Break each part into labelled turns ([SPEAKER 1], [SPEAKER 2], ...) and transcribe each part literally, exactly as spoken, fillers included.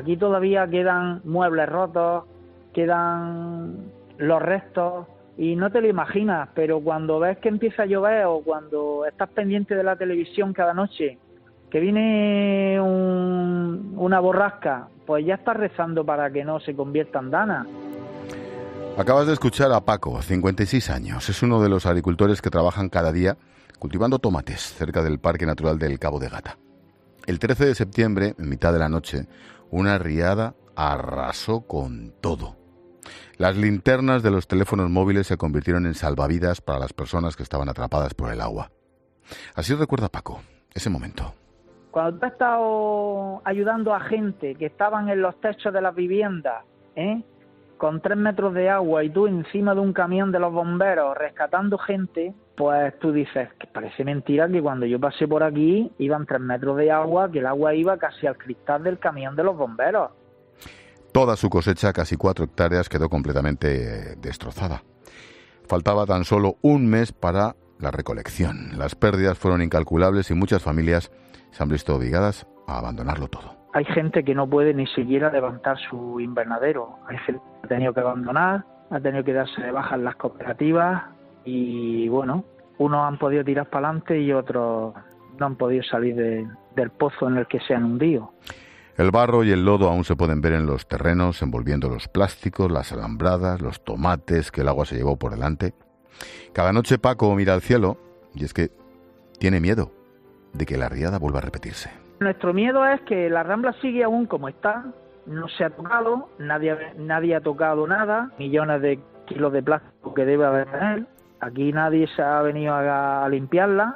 [SPEAKER 1] Aquí todavía quedan muebles rotos, quedan los restos y no te lo imaginas, pero cuando ves que empieza a llover o cuando estás pendiente de la televisión cada noche, que viene un, una borrasca, pues ya estás rezando para que no se convierta en dana.
[SPEAKER 2] Acabas de escuchar a Paco, cincuenta y seis años. Es uno de los agricultores que trabajan cada día cultivando tomates cerca del Parque Natural del Cabo de Gata. El trece de septiembre, en mitad de la noche, una riada arrasó con todo. Las linternas de los teléfonos móviles se convirtieron en salvavidas para las personas que estaban atrapadas por el agua. Así recuerda Paco ese momento.
[SPEAKER 1] Cuando tú has estado ayudando a gente que estaban en los techos de las viviendas, ¿eh?, con tres metros de agua y tú encima de un camión de los bomberos rescatando gente, pues tú dices que parece mentira que cuando yo pasé por aquí iban tres metros de agua, que el agua iba casi al cristal del camión de los bomberos.
[SPEAKER 2] Toda su cosecha, casi cuatro hectáreas, quedó completamente destrozada. Faltaba tan solo un mes para la recolección. Las pérdidas fueron incalculables y muchas familias se han visto obligadas a abandonarlo todo.
[SPEAKER 1] Hay gente que no puede ni siquiera levantar su invernadero. Hay gente que ha tenido que abandonar, ha tenido que darse de baja en las cooperativas y, bueno, unos han podido tirar para adelante y otros no han podido salir de, del pozo en el que se han hundido.
[SPEAKER 2] El barro y el lodo aún se pueden ver en los terrenos, envolviendo los plásticos, las alambradas, los tomates que el agua se llevó por delante. Cada noche Paco mira al cielo y es que tiene miedo de que la riada vuelva a repetirse.
[SPEAKER 1] Nuestro miedo es que la Rambla sigue aún como está, no se ha tocado, nadie, nadie ha tocado nada, millones de kilos de plástico que debe haber en él, aquí nadie se ha venido a, a limpiarla.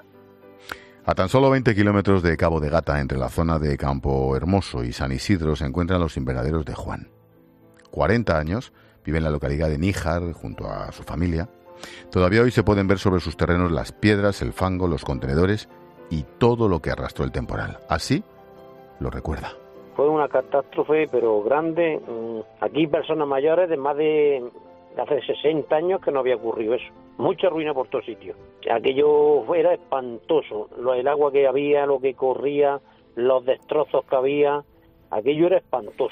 [SPEAKER 2] A tan solo veinte kilómetros de Cabo de Gata, entre la zona de Campo Hermoso y San Isidro, se encuentran los invernaderos de Juan. cuarenta años, vive en la localidad de Níjar junto a su familia. Todavía hoy se pueden ver sobre sus terrenos las piedras, el fango, los contenedores y todo lo que arrastró el temporal. Así lo recuerda.
[SPEAKER 3] Fue una catástrofe, pero grande. Aquí personas mayores de más de hace sesenta años que no había ocurrido eso. Mucha ruina por todos sitios. Aquello era espantoso. El agua que había, lo que corría, los destrozos que había, aquello era espantoso.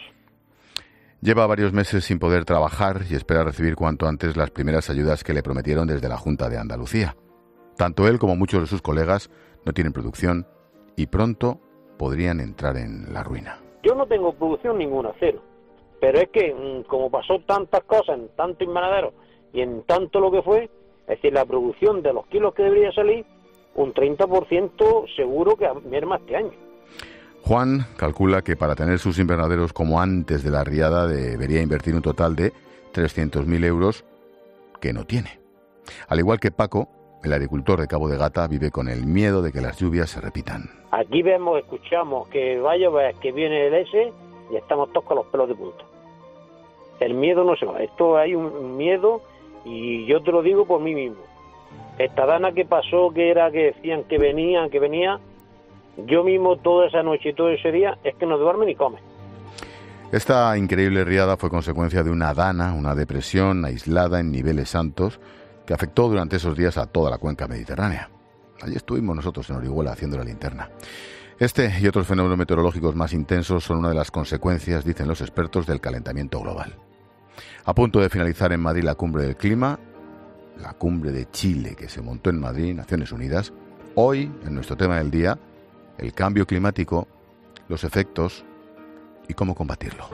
[SPEAKER 2] Lleva varios meses sin poder trabajar y espera recibir cuanto antes las primeras ayudas que le prometieron desde la Junta de Andalucía. Tanto él como muchos de sus colegas no tienen producción y pronto podrían entrar en la ruina.
[SPEAKER 3] Yo no tengo producción ninguna, cero. Pero es que, como pasó tantas cosas en tanto invernadero y en tanto lo que fue, es decir, la producción de los kilos que debería salir, un treinta por ciento seguro que merma este año.
[SPEAKER 2] Juan calcula que para tener sus invernaderos como antes de la riada debería invertir un total de trescientos mil euros que no tiene. Al igual que Paco, el agricultor de Cabo de Gata vive con el miedo de que las lluvias se repitan.
[SPEAKER 3] Aquí vemos, escuchamos que va a llover, que viene el S y estamos todos con los pelos de punta. El miedo no se va, esto hay un miedo y yo te lo digo por mí mismo. Esta dana que pasó, que era que decían que venía, que venía, yo mismo toda esa noche y todo ese día es que no duerme ni come.
[SPEAKER 2] Esta increíble riada fue consecuencia de una dana, una depresión aislada en niveles altos que afectó durante esos días a toda la cuenca mediterránea. Allí estuvimos nosotros en Orihuela haciendo la linterna. Este y otros fenómenos meteorológicos más intensos son una de las consecuencias, dicen los expertos, del calentamiento global. A punto de finalizar en Madrid la cumbre del clima, la cumbre de Chile que se montó en Madrid, Naciones Unidas, hoy, en nuestro tema del día, el cambio climático, los efectos y cómo combatirlo.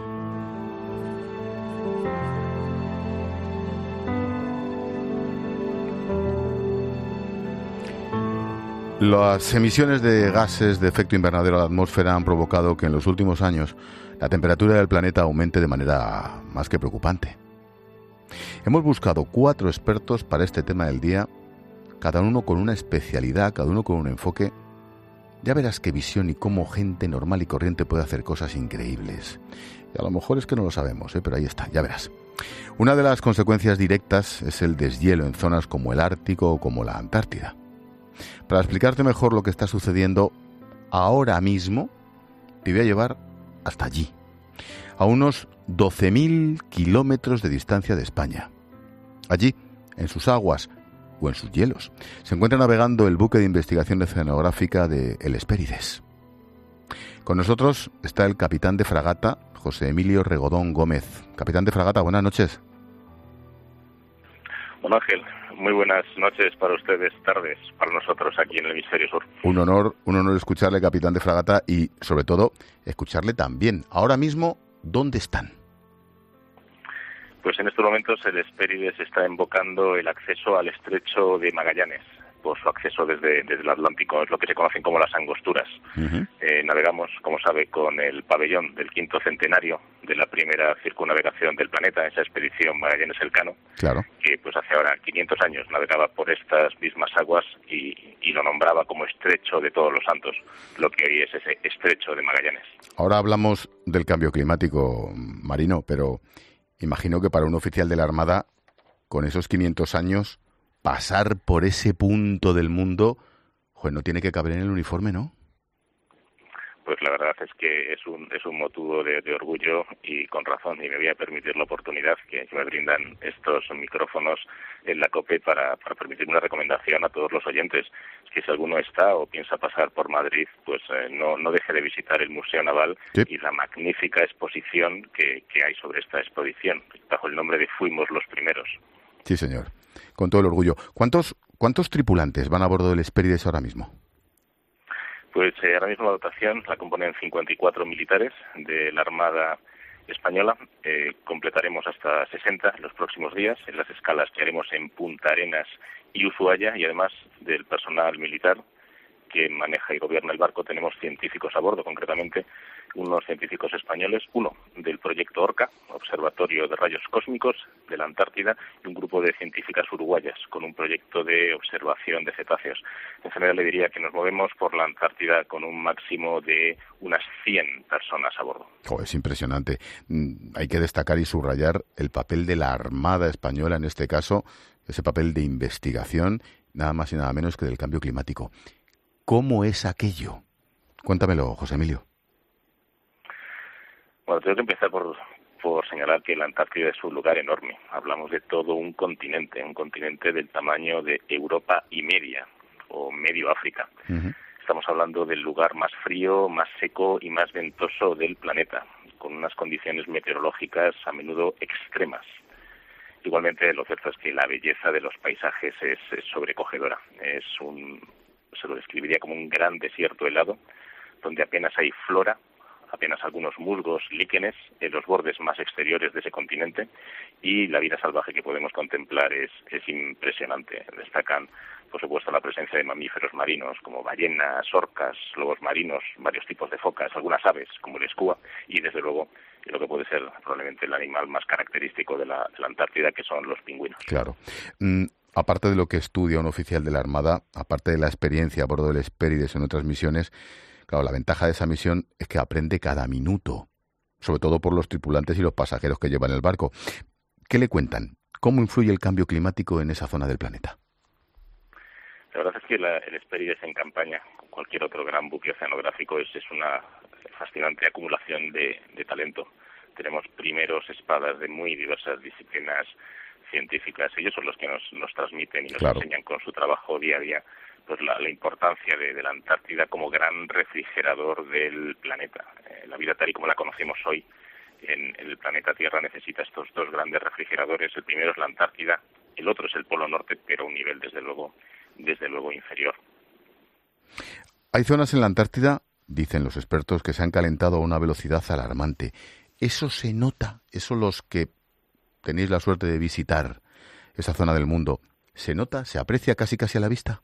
[SPEAKER 2] Las emisiones de gases de efecto invernadero a la atmósfera han provocado que en los últimos años la temperatura del planeta aumente de manera más que preocupante. Hemos buscado cuatro expertos para este tema del día, cada uno con una especialidad, cada uno con un enfoque. Ya verás qué visión y cómo gente normal y corriente puede hacer cosas increíbles. Y a lo mejor es que no lo sabemos, ¿eh? Pero ahí está, ya verás. Una de las consecuencias directas es el deshielo en zonas como el Ártico o como la Antártida. Para explicarte mejor lo que está sucediendo ahora mismo, te voy a llevar hasta allí, a unos doce mil kilómetros de distancia de España. Allí, en sus aguas o en sus hielos, se encuentra navegando el buque de investigación oceanográfica de El Hespérides. Con nosotros está el capitán de fragata, José Emilio Regodón Gómez. Capitán de fragata, buenas noches.
[SPEAKER 4] Don Ángel, muy buenas noches para ustedes, tardes para nosotros aquí en el hemisferio sur.
[SPEAKER 2] Un honor, un honor escucharle, capitán de fragata, y sobre todo escucharle también. Ahora mismo, ¿dónde están?
[SPEAKER 4] Pues en estos momentos el Hespérides está invocando el acceso al estrecho de Magallanes, por su acceso desde, desde el Atlántico, es lo que se conocen como las angosturas. Uh-huh. Eh, navegamos, como sabe, con el pabellón del quinto centenario de la primera circunnavegación del planeta, esa expedición Magallanes-Elcano,
[SPEAKER 2] claro,
[SPEAKER 4] que pues hace ahora quinientos años navegaba por estas mismas aguas y, y lo nombraba como estrecho de Todos los Santos, lo que hoy es ese estrecho de Magallanes.
[SPEAKER 2] Ahora hablamos del cambio climático marino, pero imagino que para un oficial de la Armada, con esos quinientos años, pasar por ese punto del mundo, pues no tiene que caber en el uniforme, ¿no?
[SPEAKER 4] Pues la verdad es que es un es un motivo de, de orgullo y con razón, y me voy a permitir la oportunidad que me brindan estos micrófonos en la COPE para, para permitir una recomendación a todos los oyentes, que si alguno está o piensa pasar por Madrid, pues eh, no, no deje de visitar el Museo Naval, sí, y la magnífica exposición que, que hay sobre esta exposición, bajo el nombre de Fuimos los Primeros.
[SPEAKER 2] Sí, señor. Con todo el orgullo. ¿Cuántos cuántos tripulantes van a bordo del Hespérides ahora mismo?
[SPEAKER 4] Pues eh, ahora mismo la dotación la componen cincuenta y cuatro militares de la Armada Española. Eh, completaremos hasta sesenta en los próximos días en las escalas que haremos en Punta Arenas y Ushuaia, y además del personal militar que maneja y gobierna el barco tenemos científicos a bordo, concretamente unos científicos españoles, uno del proyecto ORCA, Observatorio de Rayos Cósmicos de la Antártida, y un grupo de científicas uruguayas con un proyecto de observación de cetáceos. En general le diría que nos movemos por la Antártida con un máximo de unas cien personas a bordo.
[SPEAKER 2] Oh, es impresionante. Hay que destacar y subrayar el papel de la Armada Española, en este caso, ese papel de investigación, nada más y nada menos que del cambio climático. ¿Cómo es aquello? Cuéntamelo, José Emilio.
[SPEAKER 4] Bueno, tengo que empezar por, por señalar que la Antártida es un lugar enorme. Hablamos de todo un continente, un continente del tamaño de Europa y media, o medio África. Uh-huh. Estamos hablando del lugar más frío, más seco y más ventoso del planeta, con unas condiciones meteorológicas a menudo extremas. Igualmente, lo cierto es que la belleza de los paisajes es, es sobrecogedora. Es un... se lo describiría como un gran desierto helado, donde apenas hay flora, apenas algunos musgos, líquenes en los bordes más exteriores de ese continente, y la vida salvaje que podemos contemplar es, es impresionante. Destacan, por supuesto, la presencia de mamíferos marinos como ballenas, orcas, lobos marinos, varios tipos de focas, algunas aves como el escúa, y desde luego lo que puede ser probablemente el animal más característico de la, de la Antártida, que son los pingüinos.
[SPEAKER 2] Claro. Mm. Aparte de lo que estudia un oficial de la Armada, aparte de la experiencia a bordo del Hespérides en otras misiones, claro, la ventaja de esa misión es que aprende cada minuto, sobre todo por los tripulantes y los pasajeros que llevan el barco. ¿Qué le cuentan? ¿Cómo influye el cambio climático en esa zona del planeta?
[SPEAKER 4] La verdad es que la, el Hespérides en campaña, con cualquier otro gran buque oceanográfico, es, es una fascinante acumulación de, de talento. Tenemos primeros espadas de muy diversas disciplinas científicas. Ellos son los que nos, nos transmiten y nos claro. enseñan con su trabajo día a día pues la, la importancia de, de la Antártida como gran refrigerador del planeta. Eh, la vida tal y como la conocemos hoy en, en el planeta Tierra necesita estos dos grandes refrigeradores. El primero es la Antártida, el otro es el Polo Norte, pero a un nivel desde luego, desde luego inferior.
[SPEAKER 2] Hay zonas en la Antártida, dicen los expertos, que se han calentado a una velocidad alarmante. ¿Eso se nota? ¿Eso los que tenéis la suerte de visitar esa zona del mundo, ¿se nota, se aprecia casi casi a la vista?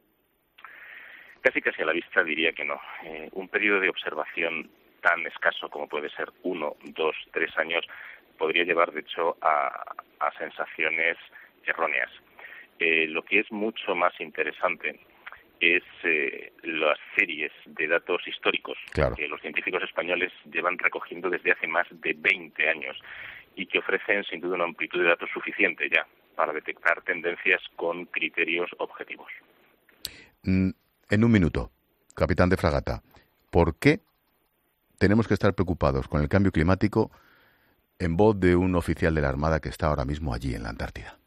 [SPEAKER 4] Casi casi a la vista diría que no. Eh, un periodo de observación tan escaso como puede ser uno, dos, tres años podría llevar de hecho a, a sensaciones erróneas. Eh, lo que es mucho más interesante es eh, las series de datos históricos claro. que los científicos españoles llevan recogiendo desde hace más de veinte años. Y que ofrecen sin duda una amplitud de datos suficiente ya para detectar tendencias con criterios objetivos.
[SPEAKER 2] Mm, en un minuto, capitán de fragata, ¿por qué tenemos que estar preocupados con el cambio climático en voz de un oficial de la Armada que está ahora mismo allí en la Antártida?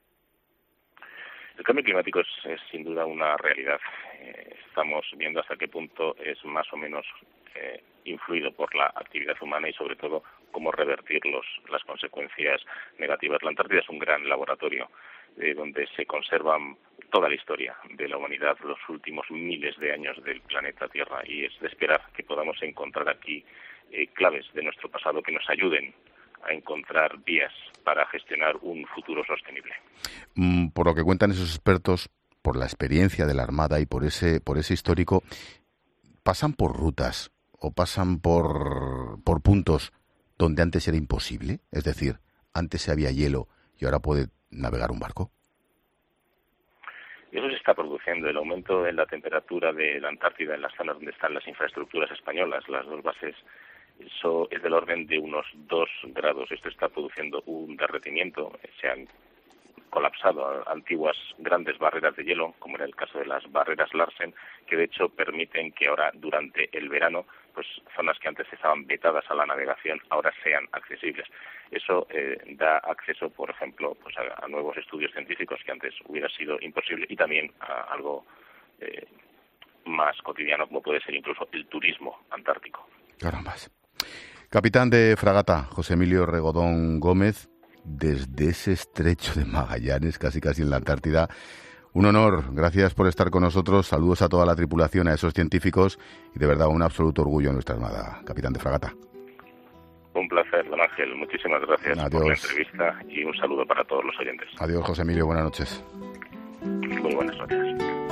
[SPEAKER 4] El cambio climático es, es sin duda una realidad. Eh, estamos viendo hasta qué punto es más o menos eh, influido por la actividad humana y sobre todo cómo revertir los, las consecuencias negativas. La Antártida es un gran laboratorio eh, donde se conservan toda la historia de la humanidad, los últimos miles de años del planeta Tierra, y es de esperar que podamos encontrar aquí eh, claves de nuestro pasado que nos ayuden a encontrar vías para gestionar un futuro sostenible.
[SPEAKER 2] Mm, por lo que cuentan esos expertos, por la experiencia de la Armada y por ese, por ese histórico, ¿pasan por rutas o pasan por, por puntos donde antes era imposible? Es decir, antes había hielo y ahora puede navegar un barco.
[SPEAKER 4] Eso se está produciendo, el aumento en la temperatura de la Antártida en las zonas donde están las infraestructuras españolas, las dos bases. Eso es del orden de unos dos grados. Esto está produciendo un derretimiento. Se han colapsado antiguas grandes barreras de hielo, como era el caso de las barreras Larsen, que de hecho permiten que ahora, durante el verano, pues zonas que antes estaban vetadas a la navegación ahora sean accesibles. Eso eh, da acceso, por ejemplo, pues a, a nuevos estudios científicos que antes hubiera sido imposible, y también a algo eh, más cotidiano, como puede ser incluso el turismo antártico.
[SPEAKER 2] Carambas. Capitán de fragata, José Emilio Regodón Gómez, desde ese estrecho de Magallanes, casi casi en la Antártida. Un honor, gracias por estar con nosotros. Saludos a toda la tripulación, a esos científicos, y de verdad un absoluto orgullo en nuestra Armada, capitán de fragata.
[SPEAKER 4] Un placer, don Ángel. Muchísimas gracias
[SPEAKER 2] Adiós.
[SPEAKER 4] por la entrevista y un saludo para todos los oyentes.
[SPEAKER 2] Adiós, José Emilio. Buenas noches.
[SPEAKER 4] Muy buenas noches.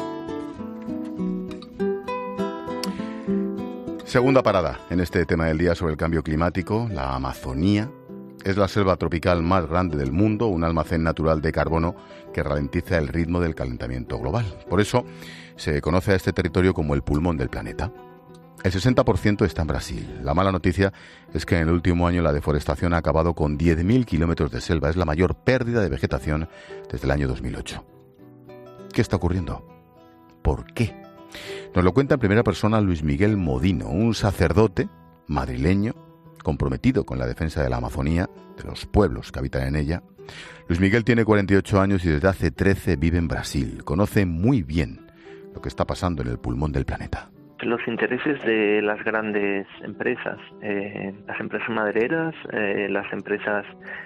[SPEAKER 2] Segunda parada en este tema del día sobre el cambio climático. La Amazonía es la selva tropical más grande del mundo, un almacén natural de carbono que ralentiza el ritmo del calentamiento global. Por eso se conoce a este territorio como el pulmón del planeta. El sesenta por ciento está en Brasil. La mala noticia es que en el último año la deforestación ha acabado con diez mil kilómetros de selva. Es la mayor pérdida de vegetación desde el año dos mil ocho. ¿Qué está ocurriendo? ¿Por qué? Nos lo cuenta en primera persona Luis Miguel Modino, un sacerdote madrileño comprometido con la defensa de la Amazonía, de los pueblos que habitan en ella. Luis Miguel tiene cuarenta y ocho años y desde hace trece vive en Brasil. Conoce muy bien lo que está pasando en el pulmón del planeta.
[SPEAKER 5] Los intereses de las grandes empresas, eh, las empresas madereras, eh, las empresas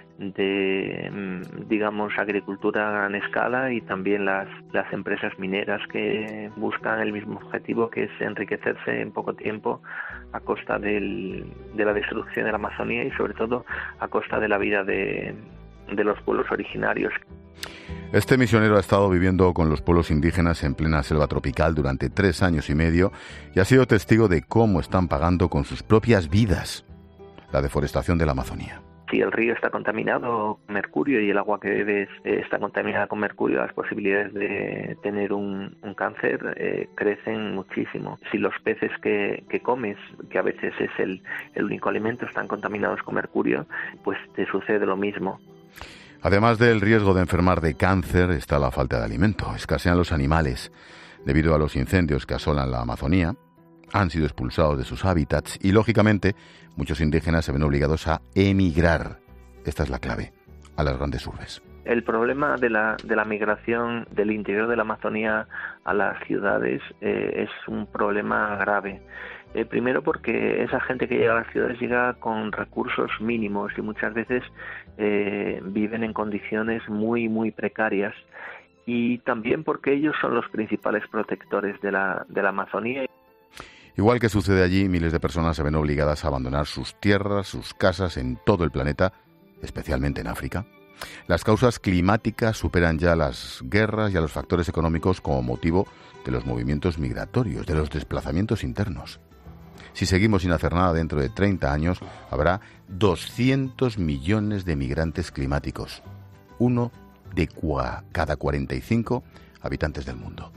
[SPEAKER 5] de, digamos, agricultura a gran escala y también las, las empresas mineras que buscan el mismo objetivo, que es enriquecerse en poco tiempo a costa del, de la destrucción de la Amazonía y sobre todo a costa de la vida de, de los pueblos originarios.
[SPEAKER 2] Este misionero ha estado viviendo con los pueblos indígenas en plena selva tropical durante tres años y medio y ha sido testigo de cómo están pagando con sus propias vidas la deforestación de la Amazonía.
[SPEAKER 5] Si el río está contaminado con mercurio y el agua que bebes eh, está contaminada con mercurio, las posibilidades de tener un, un cáncer eh, crecen muchísimo. Si los peces que, que comes, que a veces es el, el único alimento, están contaminados con mercurio, pues te sucede lo mismo.
[SPEAKER 2] Además del riesgo de enfermar de cáncer, está la falta de alimento. Escasean los animales debido a los incendios que asolan la Amazonía. Han sido expulsados de sus hábitats y, lógicamente, muchos indígenas se ven obligados a emigrar. Esta es la clave, a las grandes urbes.
[SPEAKER 5] El problema de la, de la migración del interior de la Amazonía a las ciudades eh, es un problema grave. Eh, primero porque esa gente que llega a las ciudades llega con recursos mínimos y muchas veces eh, viven en condiciones muy, muy precarias. Y también porque ellos son los principales protectores de la, de la Amazonía.
[SPEAKER 2] Igual que sucede allí, miles de personas se ven obligadas a abandonar sus tierras, sus casas en todo el planeta, especialmente en África. Las causas climáticas superan ya las guerras y a los factores económicos como motivo de los movimientos migratorios, de los desplazamientos internos. Si seguimos sin hacer nada, dentro de treinta años habrá doscientos millones de migrantes climáticos, uno de cua- cada cuarenta y cinco habitantes del mundo.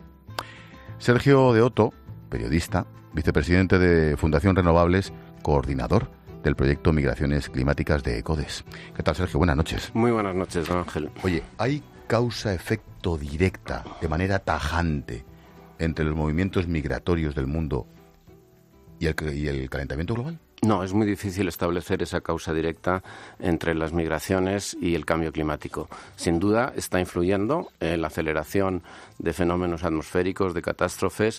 [SPEAKER 2] Sergio de Otto, periodista, vicepresidente de Fundación Renovables, coordinador del proyecto Migraciones Climáticas de ECODES. ¿Qué tal, Sergio? Buenas noches.
[SPEAKER 6] Muy buenas noches, don Ángel.
[SPEAKER 2] Oye, ¿hay causa-efecto directa, de manera tajante, entre los movimientos migratorios del mundo y el, y el calentamiento global?
[SPEAKER 6] No, es muy difícil establecer esa causa directa entre las migraciones y el cambio climático. Sin duda está influyendo en la aceleración de fenómenos atmosféricos, de catástrofes,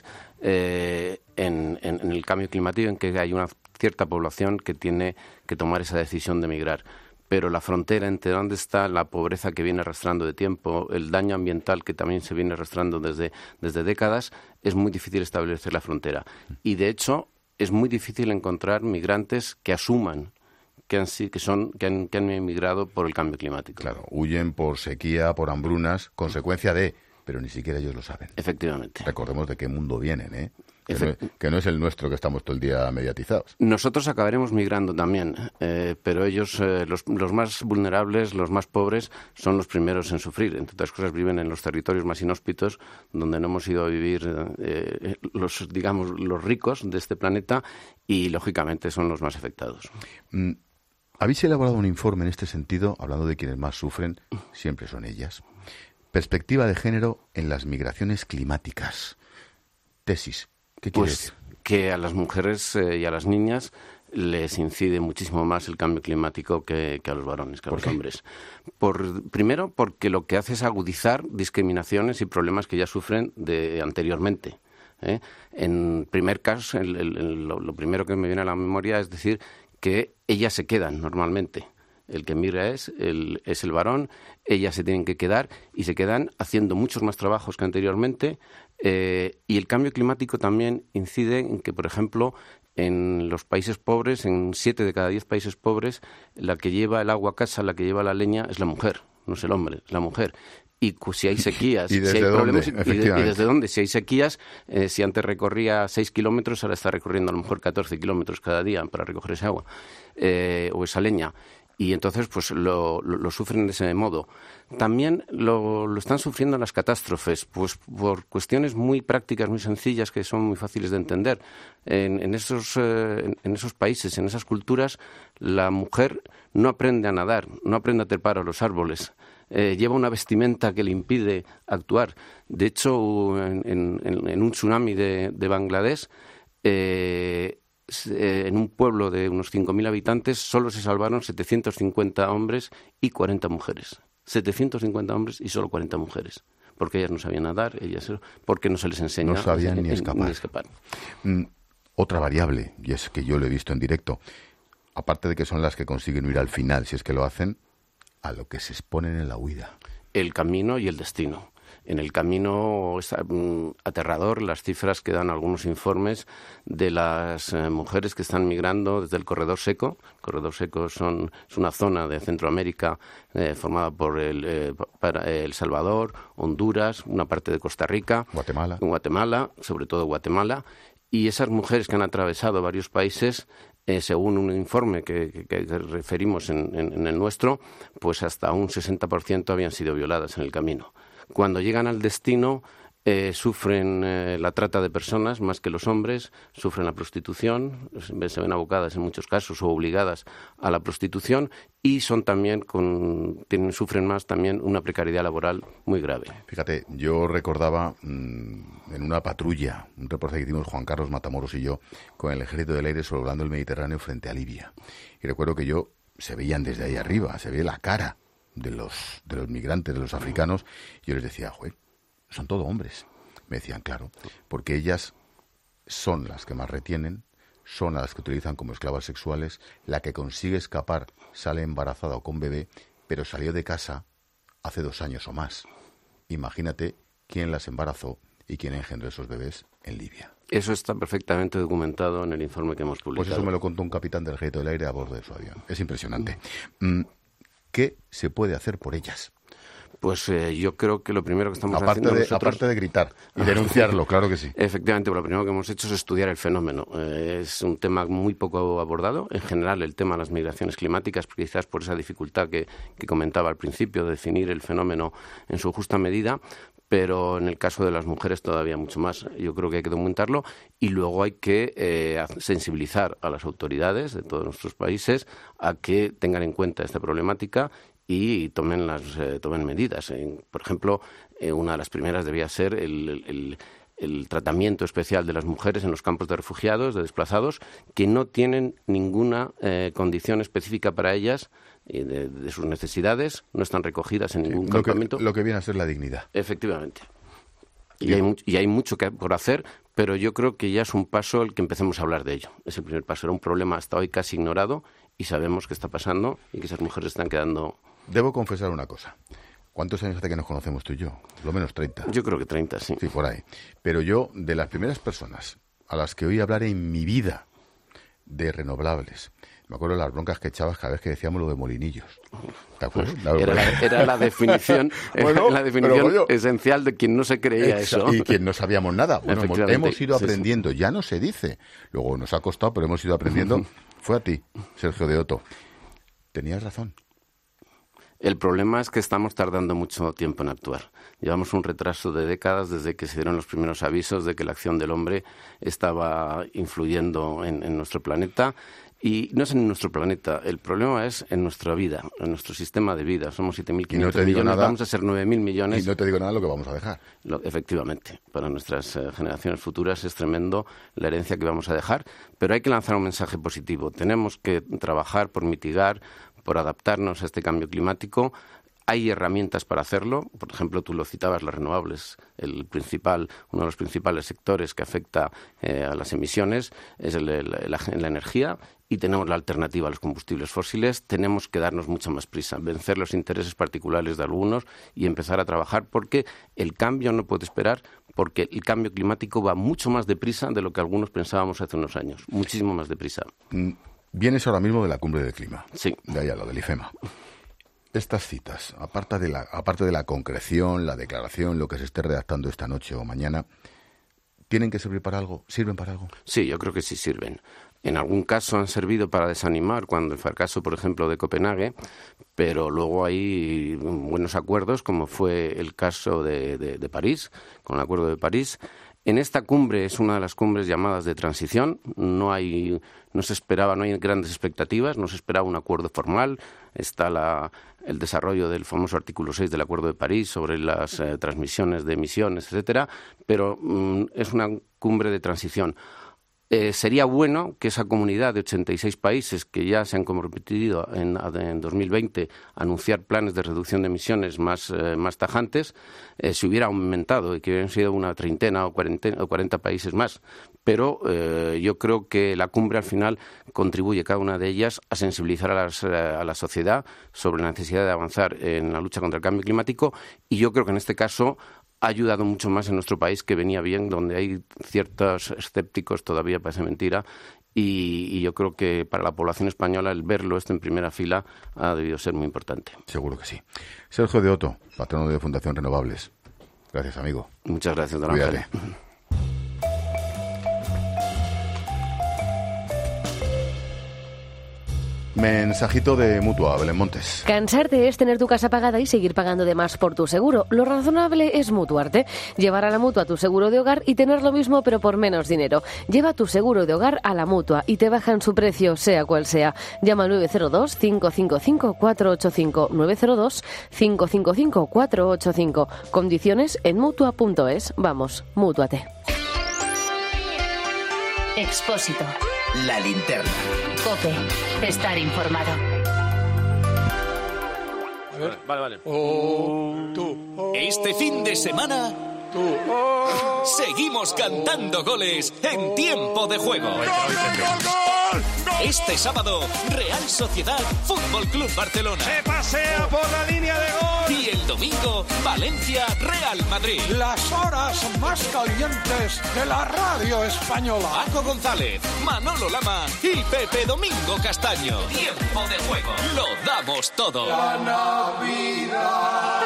[SPEAKER 6] eh, en, en, en el cambio climático, en que hay una cierta población que tiene que tomar esa decisión de migrar. Pero la frontera entre dónde está la pobreza que viene arrastrando de tiempo, el daño ambiental que también se viene arrastrando desde, desde décadas, es muy difícil establecer la frontera. Y, de hecho, es muy difícil encontrar migrantes que asuman que han, que son, que han, que han emigrado por el cambio climático.
[SPEAKER 2] Claro, huyen por sequía, por hambrunas, consecuencia de... pero ni siquiera ellos lo saben.
[SPEAKER 6] Efectivamente.
[SPEAKER 2] Recordemos de qué mundo vienen, ¿eh? Que, Efect... no, que no es el nuestro, que estamos todo el día mediatizados.
[SPEAKER 6] Nosotros acabaremos migrando también, eh, pero ellos, eh, los, los más vulnerables, los más pobres, son los primeros en sufrir. Entre otras cosas, viven en los territorios más inhóspitos, donde no hemos ido a vivir eh, los, digamos, los ricos de este planeta, y, lógicamente, son los más afectados.
[SPEAKER 2] Mm, Habéis elaborado un informe en este sentido, hablando de quienes más sufren, siempre son ellas. Perspectiva de género en las migraciones climáticas. Tesis. ¿Qué quiere
[SPEAKER 6] pues
[SPEAKER 2] decir?
[SPEAKER 6] Que a las mujeres eh, y a las niñas les incide muchísimo más el cambio climático que, que a los varones, que a los qué? hombres. Por, primero, porque lo que hace es agudizar discriminaciones y problemas que ya sufren de anteriormente. ¿eh? En primer caso, el, el, el, lo, lo primero que me viene a la memoria es decir que ellas se quedan normalmente. El que migra es el, es el varón, ellas se tienen que quedar y se quedan haciendo muchos más trabajos que anteriormente, eh, y el cambio climático también incide en que, por ejemplo, en los países pobres, en siete de cada diez países pobres, la que lleva el agua a casa, la que lleva la leña es la mujer, no es el hombre, es la mujer. Y si hay sequías,
[SPEAKER 2] ¿Y desde
[SPEAKER 6] si hay problemas,
[SPEAKER 2] dónde?
[SPEAKER 6] Y, de, y desde dónde, si hay sequías, eh, si antes recorría seis kilómetros, ahora está recorriendo a lo mejor catorce kilómetros cada día para recoger esa agua, eh, o esa leña. Y entonces pues lo, lo, lo sufren de ese modo. También lo, lo están sufriendo las catástrofes, pues por cuestiones muy prácticas, muy sencillas, que son muy fáciles de entender. En, en, esos, eh, en, en esos países, en esas culturas, la mujer no aprende a nadar, no aprende a trepar a los árboles. Eh, lleva una vestimenta que le impide actuar. De hecho, en, en, en un tsunami de, de Bangladesh, eh, en un pueblo de unos cinco mil habitantes solo se salvaron setecientos cincuenta hombres y cuarenta mujeres. setecientos cincuenta hombres y solo cuarenta mujeres. Porque ellas no sabían nadar, ellas porque no se les enseña.
[SPEAKER 2] No sabían ni
[SPEAKER 6] en,
[SPEAKER 2] escapar.
[SPEAKER 6] Ni escapar.
[SPEAKER 2] Mm, otra variable, y es que yo lo he visto en directo, aparte de que son las que consiguen huir al final, si es que lo hacen, a lo que se exponen en la huida.
[SPEAKER 6] El camino y el destino. En el camino es aterrador las cifras que dan algunos informes de las eh, mujeres que están migrando desde el Corredor Seco. El Corredor Seco son, es una zona de Centroamérica eh, formada por el, eh, para El Salvador, Honduras, una parte de Costa Rica,
[SPEAKER 2] Guatemala,
[SPEAKER 6] Guatemala, sobre todo Guatemala. Y esas mujeres que han atravesado varios países, Eh, según un informe que, que, que referimos en, en, en el nuestro, pues hasta un sesenta por ciento habían sido violadas en el camino. Cuando llegan al destino, eh, sufren eh, la trata de personas más que los hombres, sufren la prostitución, se ven abocadas en muchos casos o obligadas a la prostitución, y son también con, tienen, sufren más también una precariedad laboral muy grave.
[SPEAKER 2] Fíjate, yo recordaba mmm, en una patrulla, un reportaje que hicimos Juan Carlos Matamoros y yo, con el Ejército del Aire sobrevolando el Mediterráneo frente a Libia. Y recuerdo que yo, se veían desde ahí arriba, se veía la cara de los, de los migrantes, de los africanos, y yo les decía, joder, son todo hombres. Me decían, claro, porque ellas son las que más retienen, son a las que utilizan como esclavas sexuales, la que consigue escapar sale embarazada o con bebé, pero salió de casa hace dos años o más. Imagínate quién las embarazó y quién engendró esos bebés en Libia.
[SPEAKER 6] Eso está perfectamente documentado en el informe que hemos publicado.
[SPEAKER 2] Pues eso me lo contó un capitán del Ejército del Aire a bordo de su avión. Es impresionante. ¿Qué se puede hacer por ellas?
[SPEAKER 6] Pues eh, yo creo que lo primero que estamos
[SPEAKER 2] aparte
[SPEAKER 6] haciendo
[SPEAKER 2] de,
[SPEAKER 6] nosotros...
[SPEAKER 2] Aparte de gritar y denunciarlo, claro que sí.
[SPEAKER 6] Efectivamente, lo primero que hemos hecho es estudiar el fenómeno. Eh, es un tema muy poco abordado. En general, el tema de las migraciones climáticas, quizás por esa dificultad que, que comentaba al principio, de definir el fenómeno en su justa medida, pero en el caso de las mujeres todavía mucho más. Yo creo que hay que documentarlo y luego hay que eh, sensibilizar a las autoridades de todos nuestros países a que tengan en cuenta esta problemática y tomen las eh, tomen medidas. Eh, por ejemplo, eh, una de las primeras debía ser el, el, el tratamiento especial de las mujeres en los campos de refugiados, de desplazados, que no tienen ninguna eh, condición específica para ellas eh, de, de sus necesidades, no están recogidas en ningún
[SPEAKER 2] sí,
[SPEAKER 6] campamento.
[SPEAKER 2] Lo que, lo que viene a ser la dignidad.
[SPEAKER 6] Efectivamente. Y hay, mucho, y hay mucho que, por hacer, pero yo creo que ya es un paso el que empecemos a hablar de ello. Es el primer paso. Era un problema hasta hoy casi ignorado y sabemos que está pasando y que esas mujeres están quedando...
[SPEAKER 2] Debo confesar una cosa. ¿Cuántos años hace que nos conocemos tú y yo? Lo menos treinta.
[SPEAKER 6] Yo creo que treinta, sí.
[SPEAKER 2] Sí, por ahí. Pero yo, de las primeras personas a las que oí hablar en mi vida de renovables, me acuerdo de las broncas que echabas cada vez que decíamos lo de molinillos. ¿Te acuerdas?
[SPEAKER 6] Era la, era la definición, bueno, la definición pero, esencial de quien no se creía eso.
[SPEAKER 2] Y quien no sabíamos nada. Bueno, hemos, hemos ido aprendiendo. Sí, sí. Ya no se dice. Luego nos ha costado, pero hemos ido aprendiendo. Fue a ti, Sergio de Oto. Tenías razón.
[SPEAKER 6] El problema es que estamos tardando mucho tiempo en actuar. Llevamos un retraso de décadas desde que se dieron los primeros avisos de que la acción del hombre estaba influyendo en, en nuestro planeta. Y no es en nuestro planeta, el problema es en nuestra vida, en nuestro sistema de vida. Somos siete mil quinientos no millones, nada, vamos a ser nueve mil millones.
[SPEAKER 2] Y no te digo nada de lo que vamos a dejar.
[SPEAKER 6] Lo, efectivamente, para nuestras eh, generaciones futuras es tremendo la herencia que vamos a dejar, pero hay que lanzar un mensaje positivo. Tenemos que trabajar por mitigar, por adaptarnos a este cambio climático. Hay herramientas para hacerlo. Por ejemplo, tú lo citabas, las renovables. El principal, uno de los principales sectores que afecta eh, a las emisiones es el, el, la, la energía, y tenemos la alternativa a los combustibles fósiles. Tenemos que darnos mucha más prisa, vencer los intereses particulares de algunos y empezar a trabajar, porque el cambio no puede esperar, porque el cambio climático va mucho más deprisa de lo que algunos pensábamos hace unos años. Muchísimo más deprisa.
[SPEAKER 2] Vienes ahora mismo de la cumbre del clima.
[SPEAKER 6] Sí.
[SPEAKER 2] De allá, lo del IFEMA. Estas citas, aparte de, la, aparte de la concreción, la declaración, lo que se esté redactando esta noche o mañana, ¿tienen que servir para algo? ¿Sirven para algo?
[SPEAKER 6] Sí, yo creo que sí sirven. En algún caso han servido para desanimar, cuando el fracaso, por ejemplo, de Copenhague, pero luego hay buenos acuerdos, como fue el caso de, de, de París, con el Acuerdo de París. En esta cumbre es una de las cumbres llamadas de transición. No hay, no se esperaba, no hay grandes expectativas, no se esperaba un acuerdo formal. Está la, el desarrollo del famoso artículo seis del Acuerdo de París sobre las eh, transmisiones de emisiones, etcétera. Pero mm, es una cumbre de transición. Eh, sería bueno que esa comunidad de ochenta y seis países que ya se han comprometido en, en dos mil veinte a anunciar planes de reducción de emisiones más, eh, más tajantes, eh, se hubiera aumentado y que hubieran sido una treintena o, cuarentena, o cuarenta países más. Pero eh, yo creo que la cumbre al final contribuye, cada una de ellas, a sensibilizar a, las, a la sociedad sobre la necesidad de avanzar en la lucha contra el cambio climático, y yo creo que en este caso ha ayudado mucho más en nuestro país, que venía bien, donde hay ciertos escépticos, todavía parece mentira, y, y yo creo que para la población española el verlo esto en primera fila ha debido ser muy importante.
[SPEAKER 2] Seguro que sí. Sergio de Oto, patrono de Fundación Renovables. Gracias, amigo.
[SPEAKER 6] Muchas gracias, don
[SPEAKER 2] Cuídate.
[SPEAKER 6] Ángel.
[SPEAKER 2] Mensajito de Mutua, Belén Montes.
[SPEAKER 7] Cansarte es tener tu casa pagada y seguir pagando de más por tu seguro. Lo razonable es mutuarte. Llevar a la Mutua tu seguro de hogar y tener lo mismo pero por menos dinero. Lleva tu seguro de hogar a la Mutua y te bajan su precio, sea cual sea. Llama al nueve cero dos, cinco cinco cinco, cuatro ocho cinco. nueve cero dos, cinco cinco cinco, cuatro ocho cinco. Condiciones en mutua punto es. Vamos, mútuate.
[SPEAKER 8] Expósito.
[SPEAKER 9] La linterna.
[SPEAKER 8] COPE. Estar informado.
[SPEAKER 10] A ver. Vale, vale.
[SPEAKER 9] Oh, tú. Oh, este fin de semana
[SPEAKER 10] tú. Oh,
[SPEAKER 9] seguimos cantando goles en tiempo de juego.
[SPEAKER 10] ¡Gol, gol, gol!
[SPEAKER 9] Este sábado, Real Sociedad Fútbol Club Barcelona.
[SPEAKER 10] Se pasea por la línea de gol.
[SPEAKER 9] Y el domingo, Valencia Real Madrid.
[SPEAKER 10] Las horas más calientes de la radio española.
[SPEAKER 9] Paco González, Manolo Lama y Pepe Domingo Castaño. Tiempo de juego. Lo damos todo.
[SPEAKER 10] La Navidad.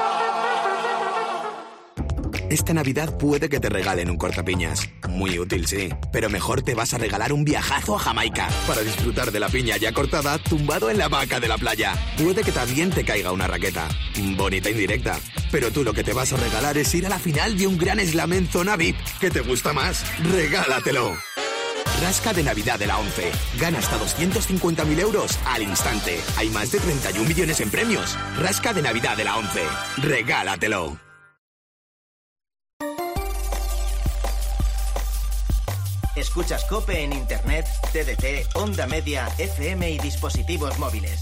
[SPEAKER 11] Esta Navidad puede que te regalen un cortapiñas. Muy útil, sí. Pero mejor te vas a regalar un viajazo a Jamaica para disfrutar de la piña ya cortada tumbado en la hamaca de la playa. Puede que también te caiga una raqueta. Bonita indirecta. Pero tú lo que te vas a regalar es ir a la final de un gran slam en zona V I P. ¿Qué te gusta más? ¡Regálatelo! Rasca de Navidad de la ONCE. Gana hasta doscientos cincuenta mil euros al instante. Hay más de treinta y un millones en premios. Rasca de Navidad de la ONCE. ¡Regálatelo!
[SPEAKER 12] Escuchas COPE en Internet, T D T, Onda Media, F M y dispositivos móviles.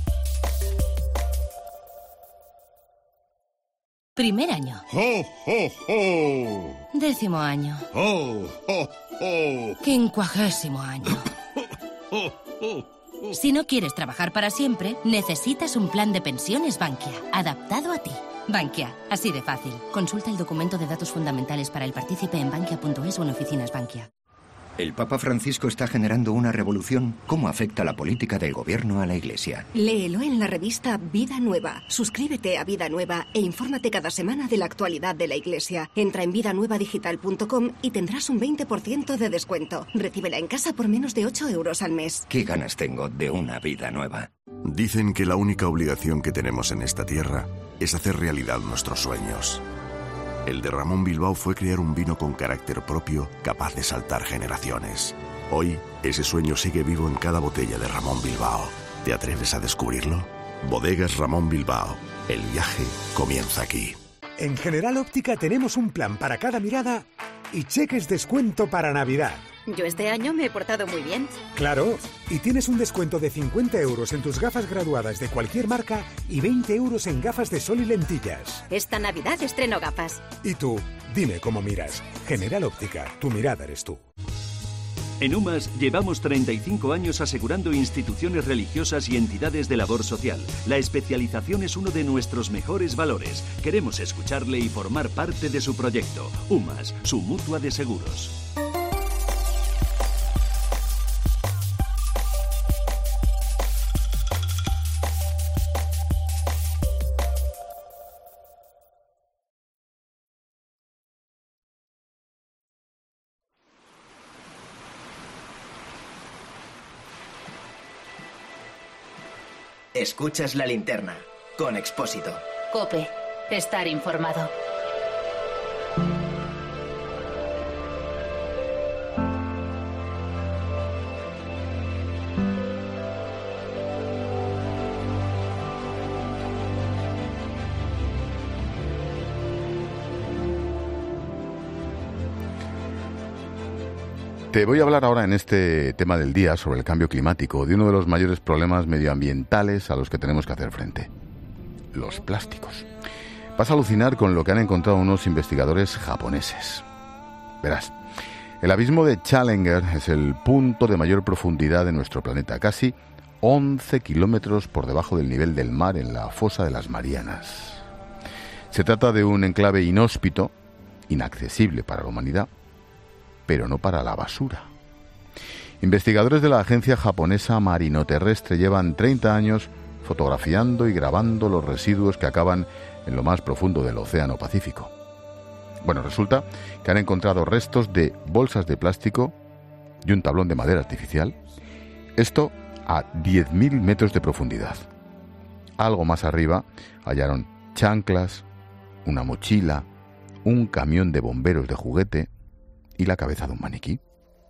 [SPEAKER 13] Primer año.
[SPEAKER 14] ¡Oh, oh, oh!
[SPEAKER 13] Décimo año.
[SPEAKER 14] ¡Oh, oh, oh!
[SPEAKER 13] Quincuagésimo año.
[SPEAKER 14] ¡Oh, oh, oh!
[SPEAKER 13] Si no quieres trabajar para siempre, necesitas un plan de pensiones Bankia, adaptado a ti. Bankia, así de fácil. Consulta el documento de datos fundamentales para el partícipe en bankia punto es o en oficinas Bankia.
[SPEAKER 15] El Papa Francisco está generando una revolución. ¿Cómo afecta la política del gobierno a la Iglesia?
[SPEAKER 16] Léelo en la revista Vida Nueva. Suscríbete a Vida Nueva e infórmate cada semana de la actualidad de la Iglesia. Entra en vida nueva digital punto com y tendrás un veinte por ciento de descuento. Recíbela en casa por menos de ocho euros al mes.
[SPEAKER 15] ¿Qué ganas tengo de una vida nueva?
[SPEAKER 17] Dicen que la única obligación que tenemos en esta tierra es hacer realidad nuestros sueños. El de Ramón Bilbao fue crear un vino con carácter propio, capaz de saltar generaciones. Hoy, ese sueño sigue vivo en cada botella de Ramón Bilbao. ¿Te atreves a descubrirlo? Bodegas Ramón Bilbao. El viaje comienza aquí.
[SPEAKER 18] En General Óptica tenemos un plan para cada mirada y cheques descuento para Navidad.
[SPEAKER 19] Yo este año me he portado muy bien.
[SPEAKER 18] Claro, y tienes un descuento de cincuenta euros en tus gafas graduadas de cualquier marca y veinte euros en gafas de sol y lentillas.
[SPEAKER 19] Esta Navidad estreno gafas.
[SPEAKER 18] ¿Y tú? Dime cómo miras. General Óptica, tu mirada eres tú.
[SPEAKER 20] En UMAS llevamos treinta y cinco años asegurando instituciones religiosas y entidades de labor social. La especialización es uno de nuestros mejores valores. Queremos escucharle y formar parte de su proyecto. UMAS, su mutua de seguros.
[SPEAKER 12] Escuchas La Linterna, con Expósito.
[SPEAKER 8] COPE, estar informado.
[SPEAKER 2] Te voy a hablar ahora en este tema del día sobre el cambio climático, de uno de los mayores problemas medioambientales a los que tenemos que hacer frente: los plásticos. Vas a alucinar con lo que han encontrado unos investigadores japoneses. Verás, el abismo de Challenger es el punto de mayor profundidad de nuestro planeta, casi once kilómetros por debajo del nivel del mar en la fosa de las Marianas. Se trata de un enclave inhóspito, inaccesible para la humanidad, pero no para la basura. Investigadores de la agencia japonesa marino-terrestre llevan treinta años fotografiando y grabando los residuos que acaban en lo más profundo del Océano Pacífico. Bueno, resulta que han encontrado restos de bolsas de plástico y un tablón de madera artificial. Esto a diez mil metros de profundidad. Algo más arriba hallaron chanclas, una mochila, un camión de bomberos de juguete y la cabeza de un maniquí.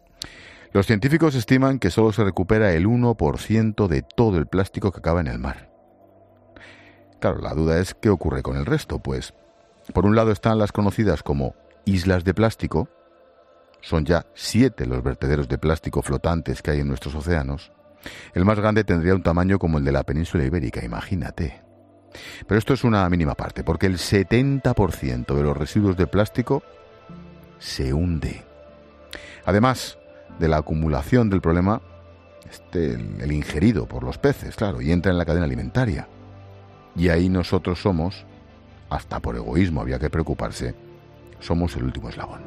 [SPEAKER 2] Los científicos estiman que solo se recupera el uno por ciento de todo el plástico que acaba en el mar. Claro, la duda es qué ocurre con el resto, pues por un lado están las conocidas como islas de plástico. Son ya siete los vertederos de plástico flotantes que hay en nuestros océanos. El más grande tendría un tamaño como el de la península ibérica, imagínate. Pero esto es una mínima parte, porque el setenta por ciento de los residuos de plástico se hunde. Además de la acumulación del problema, este, el ingerido por los peces, claro, y entra en la cadena alimentaria. Y ahí nosotros somos, hasta por egoísmo había que preocuparse, somos el último eslabón.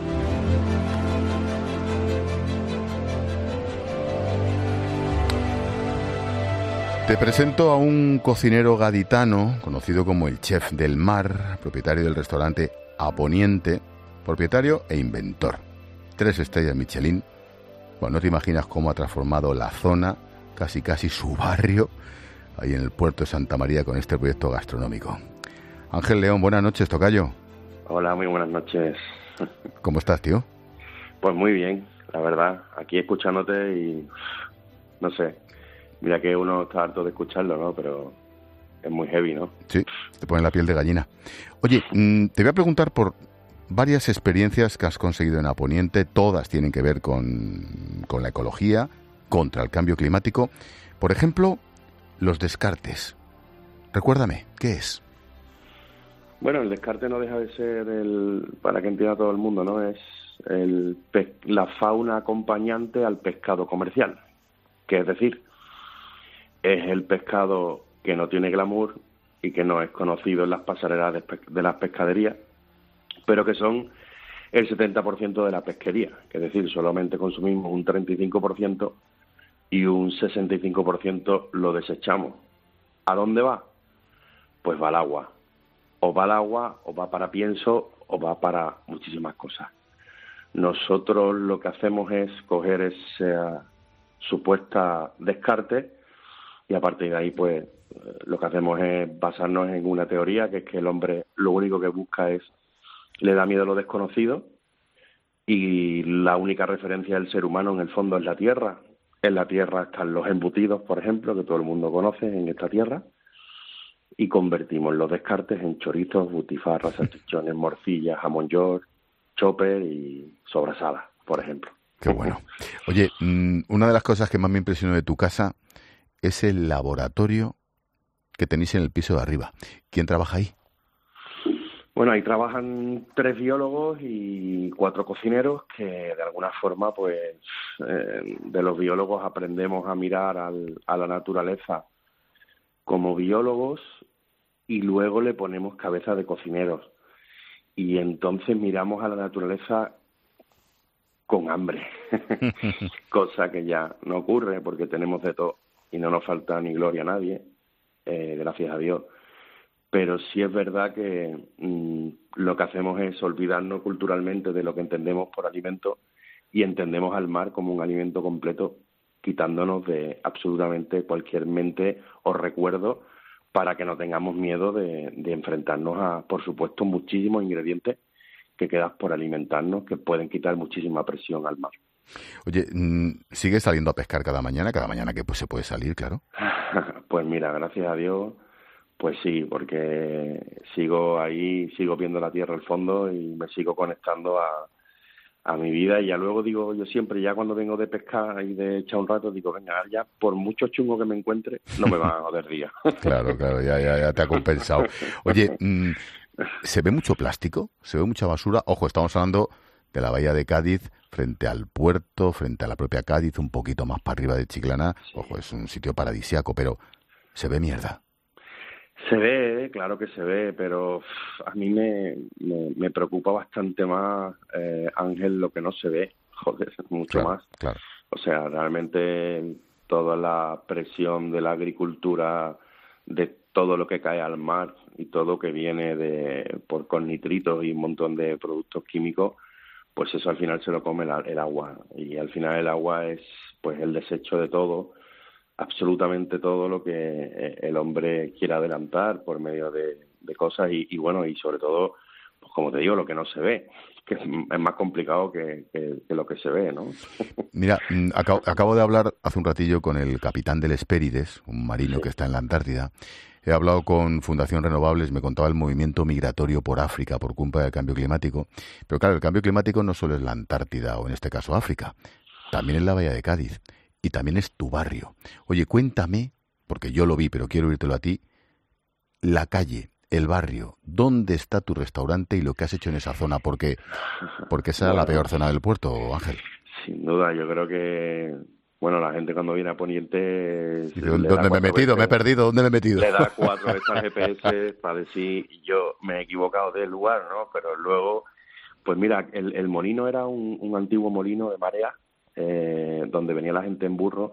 [SPEAKER 2] Te presento a un cocinero gaditano, conocido como el chef del mar, propietario del restaurante A Poniente, propietario e inventor. Tres estrellas Michelin. Bueno, no te imaginas cómo ha transformado la zona, casi casi su barrio, ahí en el puerto de Santa María con este proyecto gastronómico. Ángel León, buenas noches, tocayo.
[SPEAKER 21] Hola, muy buenas noches.
[SPEAKER 2] ¿Cómo estás, tío?
[SPEAKER 21] Pues muy bien, la verdad. Aquí escuchándote y no sé, mira que uno está harto de escucharlo, ¿no? Pero es muy heavy, ¿no?
[SPEAKER 2] Sí, te pone la piel de gallina. Oye, te voy a preguntar por varias experiencias que has conseguido en Aponiente, todas tienen que ver con, con la ecología, contra el cambio climático. Por ejemplo, los descartes. Recuérdame, ¿qué es?
[SPEAKER 21] Bueno, el descarte no deja de ser, el, para que entienda todo el mundo, ¿no? Es el la fauna acompañante al pescado comercial, que es decir, es el pescado que no tiene glamour y que no es conocido en las pasarelas de, de las pescaderías, pero que son el setenta por ciento de la pesquería, que es decir, solamente consumimos un treinta y cinco por ciento y un sesenta y cinco por ciento lo desechamos. ¿A dónde va? Pues va al agua. O va al agua, o va para pienso, o va para muchísimas cosas. Nosotros lo que hacemos es coger ese supuesta descarte y a partir de ahí, pues, lo que hacemos es basarnos en una teoría, que es que el hombre lo único que busca es, le da miedo a lo desconocido y la única referencia del ser humano en el fondo es la tierra. En la tierra están los embutidos, por ejemplo, que todo el mundo conoce en esta tierra, y convertimos los descartes en chorizos, butifarras, salchichones, morcillas, jamón york, chopper y sobrasada, por ejemplo.
[SPEAKER 2] Qué bueno. Oye, una de las cosas que más me impresionó de tu casa es el laboratorio que tenéis en el piso de arriba. ¿Quién trabaja ahí?
[SPEAKER 21] Bueno, ahí trabajan tres biólogos y cuatro cocineros que de alguna forma, pues, eh, de los biólogos aprendemos a mirar al, a la naturaleza como biólogos y luego le ponemos cabeza de cocineros. Y entonces miramos a la naturaleza con hambre, cosa que ya no ocurre porque tenemos de todo y no nos falta ni gloria a nadie, eh, gracias a Dios. Pero sí es verdad que mmm, lo que hacemos es olvidarnos culturalmente de lo que entendemos por alimento y entendemos al mar como un alimento completo, quitándonos de absolutamente cualquier mente o recuerdo para que no tengamos miedo de, de enfrentarnos a, por supuesto, muchísimos ingredientes que quedan por alimentarnos, que pueden quitar muchísima presión al mar.
[SPEAKER 2] Oye, ¿sigues saliendo a pescar cada mañana? Cada mañana que pues se puede salir, claro.
[SPEAKER 21] Pues mira, gracias a Dios, pues sí, porque sigo ahí, sigo viendo la tierra al fondo y me sigo conectando a, a mi vida. Y ya luego digo, yo siempre, ya cuando vengo de pescar y de echar un rato, digo, venga, ya por mucho chungo que me encuentre, no me van a joder día.
[SPEAKER 2] Claro, claro, ya, ya, ya te ha compensado. Oye, mmm, ¿se ve mucho plástico? ¿Se ve mucha basura? Ojo, estamos hablando de la bahía de Cádiz, frente al puerto, frente a la propia Cádiz, un poquito más para arriba de Chiclana. Ojo, es un sitio paradisíaco, pero ¿se ve mierda?
[SPEAKER 21] Se ve, claro que se ve, pero a mí me, me, me preocupa bastante más, eh, Ángel, lo que no se ve, joder, mucho
[SPEAKER 2] claro,
[SPEAKER 21] más.
[SPEAKER 2] Claro.
[SPEAKER 21] O sea, realmente toda la presión de la agricultura, de todo lo que cae al mar y todo lo que viene de por con nitritos y un montón de productos químicos, pues eso al final se lo come el, el agua. Y al final el agua es pues el desecho de todo, absolutamente todo lo que el hombre quiera adelantar por medio de, de cosas y, y bueno, y sobre todo, pues como te digo, lo que no se ve, que es más complicado que, que, que lo que se ve, ¿no?
[SPEAKER 2] Mira, acabo, acabo de hablar hace un ratillo con el capitán del Hespérides, un marino sí. que está en la Antártida. He hablado con Fundación Renovables, me contaba el movimiento migratorio por África por culpa del cambio climático. Pero claro, el cambio climático no solo es la Antártida o en este caso África, también es la bahía de Cádiz. Y también es tu barrio. Oye, cuéntame, porque yo lo vi, pero quiero oírtelo a ti, la calle, el barrio, ¿dónde está tu restaurante y lo que has hecho en esa zona? Porque, porque esa bueno, es la peor zona del puerto, Ángel.
[SPEAKER 21] Sin duda, yo creo que, bueno, la gente cuando viene a Poniente...
[SPEAKER 2] Dice, ¿dónde me he metido? Veces, me he perdido, ¿dónde me he metido?
[SPEAKER 21] Le da cuatro veces al G P S para decir, yo me he equivocado del lugar, ¿no? Pero luego, pues mira, el, el molino era un, un antiguo molino de marea, Eh, donde venía la gente en burro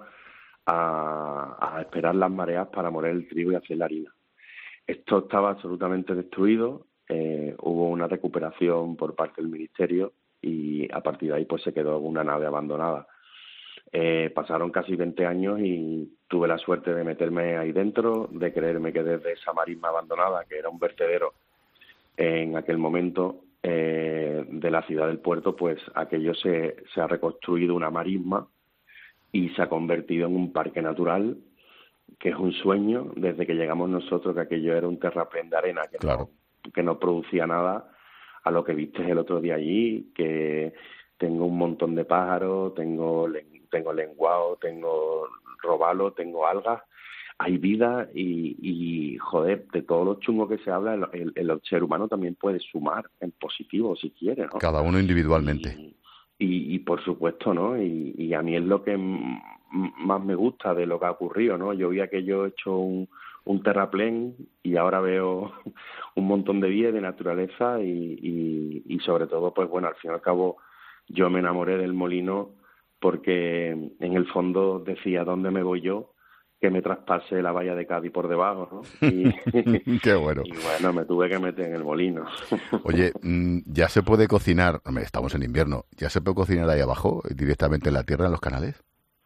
[SPEAKER 21] a, a esperar las mareas para moler el trigo y hacer la harina. Esto estaba absolutamente destruido, eh, hubo una recuperación por parte del ministerio y a partir de ahí pues se quedó una nave abandonada. Eh, pasaron casi veinte años y tuve la suerte de meterme ahí dentro, de creerme que desde esa marisma abandonada, que era un vertedero en aquel momento, Eh, de la ciudad del puerto, pues aquello se, se ha reconstruido una marisma y se ha convertido en un parque natural, que es un sueño desde que llegamos nosotros, que aquello era un terraplén de arena que,
[SPEAKER 2] claro.
[SPEAKER 21] no, que no producía nada, a lo que viste el otro día allí, que tengo un montón de pájaros, tengo, tengo lenguado, tengo robalo, tengo algas, hay vida y, y, joder, de todo lo chungo que se habla, el, el, el ser humano también puede sumar en positivo si quiere, ¿no?
[SPEAKER 2] Cada uno individualmente.
[SPEAKER 21] Y, y, y por supuesto, ¿no? Y, y a mí es lo que m- más me gusta de lo que ha ocurrido, ¿no? Yo vi aquello hecho un, un terraplén y ahora veo un montón de vida y de naturaleza y, y, y sobre todo, pues bueno, al fin y al cabo yo me enamoré del molino porque en el fondo decía, ¿dónde me voy yo? Que me traspase la valla de Cádiz por debajo, ¿no? Y,
[SPEAKER 2] Qué bueno.
[SPEAKER 21] Y bueno, me tuve que meter en el molino.
[SPEAKER 2] Oye, ya se puede cocinar, hombre, estamos en invierno, ¿ya se puede cocinar ahí abajo, directamente en la tierra, en los canales?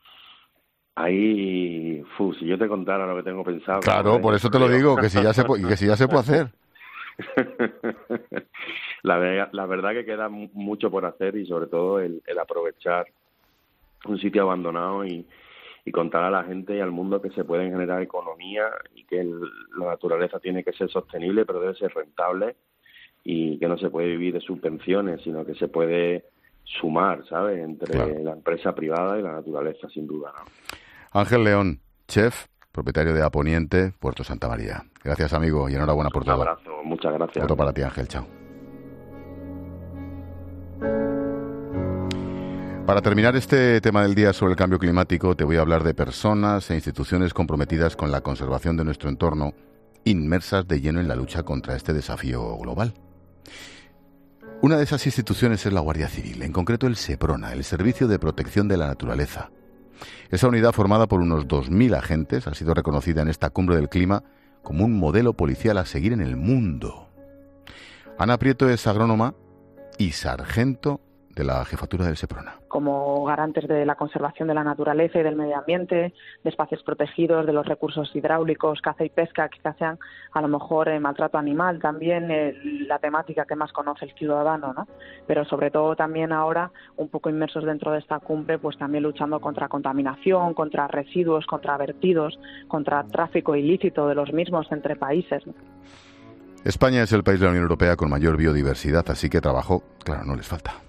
[SPEAKER 21] Ahí, fu, si yo te contara lo que tengo pensado...
[SPEAKER 2] Claro, por eso te lo digo, que si ya se, que si ya se puede hacer.
[SPEAKER 21] la, ve- la verdad que queda mucho por hacer y sobre todo el, el aprovechar un sitio abandonado y, y contar a la gente y al mundo que se puede generar economía y que el, la naturaleza tiene que ser sostenible pero debe ser rentable y que no se puede vivir de subvenciones, sino que se puede sumar, ¿sabes?, entre claro. la empresa privada y la naturaleza, sin duda, ¿no?
[SPEAKER 2] Ángel León, chef, propietario de Aponiente, Puerto Santa María. Gracias, amigo, y enhorabuena por
[SPEAKER 21] un
[SPEAKER 2] todo.
[SPEAKER 21] Un abrazo, muchas gracias.
[SPEAKER 2] Otro para ti, Ángel, chao. Para terminar este tema del día sobre el cambio climático, te voy a hablar de personas e instituciones comprometidas con la conservación de nuestro entorno, inmersas de lleno en la lucha contra este desafío global. Una de esas instituciones es la Guardia Civil, en concreto el SEPRONA, el Servicio de Protección de la Naturaleza. Esa unidad, formada por unos dos mil agentes, ha sido reconocida en esta cumbre del clima como un modelo policial a seguir en el mundo. Ana Prieto es agrónoma y sargento de la jefatura del SEPRONA.
[SPEAKER 1] Como garantes de la conservación de la naturaleza y del medio ambiente, de espacios protegidos, de los recursos hidráulicos, caza y pesca, que sean a lo mejor eh, maltrato animal, también eh, la temática que más conoce el ciudadano, ¿no? Pero sobre todo también ahora, un poco inmersos dentro de esta cumbre, pues también luchando contra contaminación, contra residuos, contra vertidos, contra tráfico ilícito de los mismos entre países, ¿no?
[SPEAKER 2] España es el país de la Unión Europea con mayor biodiversidad, así que trabajo, claro, no les falta.